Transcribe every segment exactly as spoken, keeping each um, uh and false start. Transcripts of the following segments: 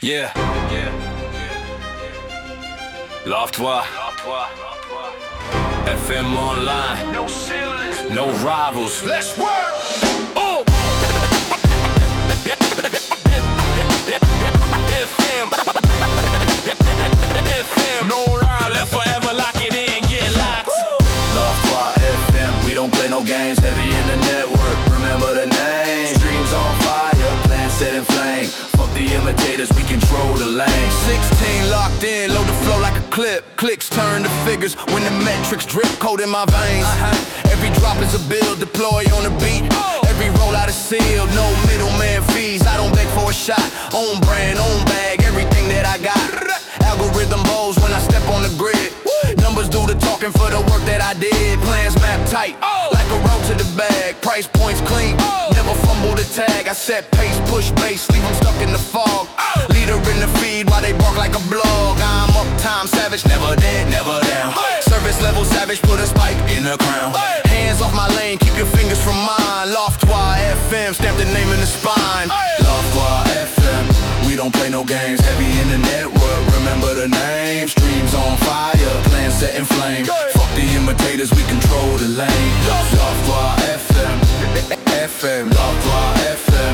Yeah, yeah, Love-toi, F M online, no ceilings, no rivals. Let's work. Oh. F M, F M, no rival, forever lock it in, get locked. Love-toi F M, we don't play no games, heavy in the network. Remember the name. Streams on fire, plans set in flame. Fuck the imitators, we control the lane. sixteen locked in, load the flow like a clip. Clicks turn to figures when the metrics drip cold in my veins. uh-huh. Every drop is a bill, deploy on the beat. oh. Every roll out a seal, no middleman fees. I don't beg for a shot, own brand, own bag, everything that I got. Algorithm bows when I step on the grid. Woo. Numbers do the talking for the work that I did. Plans map tight, oh. like a road to the bag. Price points clean, oh. never fumble the tag. I set pace, push bass, leave them stuck in the fog. oh. Leader in the feed while they bark like a blog. I'm uptime savage, never dead, never down. hey. Service level savage, put a spike in the crown. hey. Hands off my lane, keep your fingers from mine. Love-toi F M, stamp the name in the spine. hey. Love-toi F M, we don't play no games, heavy in the network. Remember the name. Streams on fire, plans set in flame. hey. Fuck the imitators, we control the lane. Love-toi F M, F M, Love-toi F M,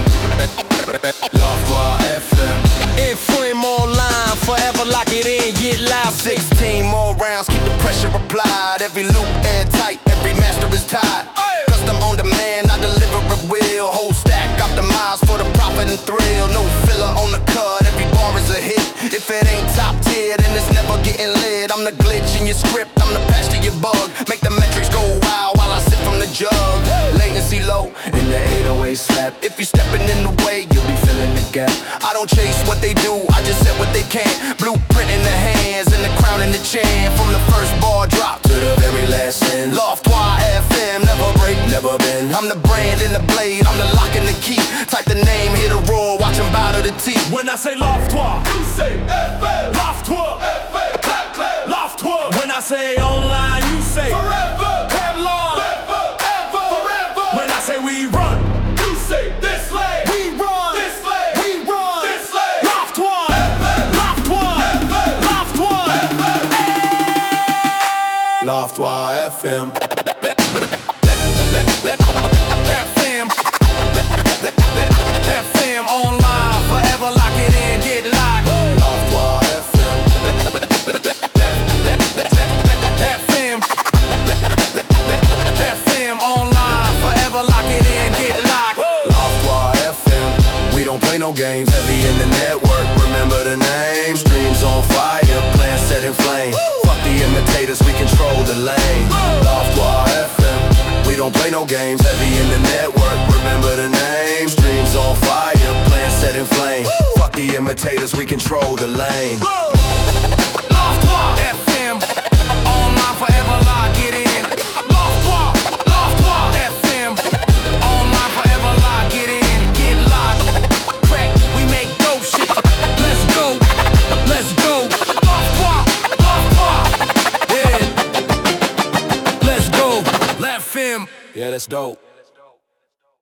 Love-toi F M. F M online, forever lock it in, get loud. Sixteen more rounds, keep the pressure applied. Every loop airtight, every master is tied. hey. Custom on demand, I deliver at will. Whole stack optimized for the profit and thrill. No filler on the cut, every bar is a hit. If it ain't top tier, then it's never getting lit. I'm the glitch in your script, I'm the patch to your bug. Make the metrics go wild while I sip from the jug. Latency low, in the eight oh eight slap. if you're stepping in the way, you'll be filling the gap. I don't chase what they do, I just set what they can. Blueprint in the hands and the crown in the chin. From the first bar drop to the very last end. Love-toi F M, never break, never been. I'm the brand in the blade, I'm the lock and the key. Type the name, hit a roar, watch them bow to the T. When I say Love-toi, You say F M, Love-toi, F M, clap, clap. Love-toi. When I say online, you say Forever, Headlong. ever, ever, forever. When I say we run, You say this lane, we run, this lane, we run. this lane. Love-toi, Love-toi, Love-toi. Love-toi F M. F M, F M online, forever lock it in, get locked. Love-toi F M. F M, F M online, forever lock it in, get locked. Love-toi F M, we don't play no games, heavy in the network. Remember the name. Streams on fire, plans set in flame. Fuck the imitators, we control the lane. Love-toi F M, we don't play no games, heavy in the network. Remember the name. Streams on fire, plans set in flame. Fuck the imitators, we control the lane. Love-toi F M, online, forever lock it in. Love-toi, Love-toi F M, online, forever lock it in, get locked. Crack, we make dope shit. Let's go, let's go. Love-toi, Love-toi, yeah. Let's go, F M. Yeah, that's dope.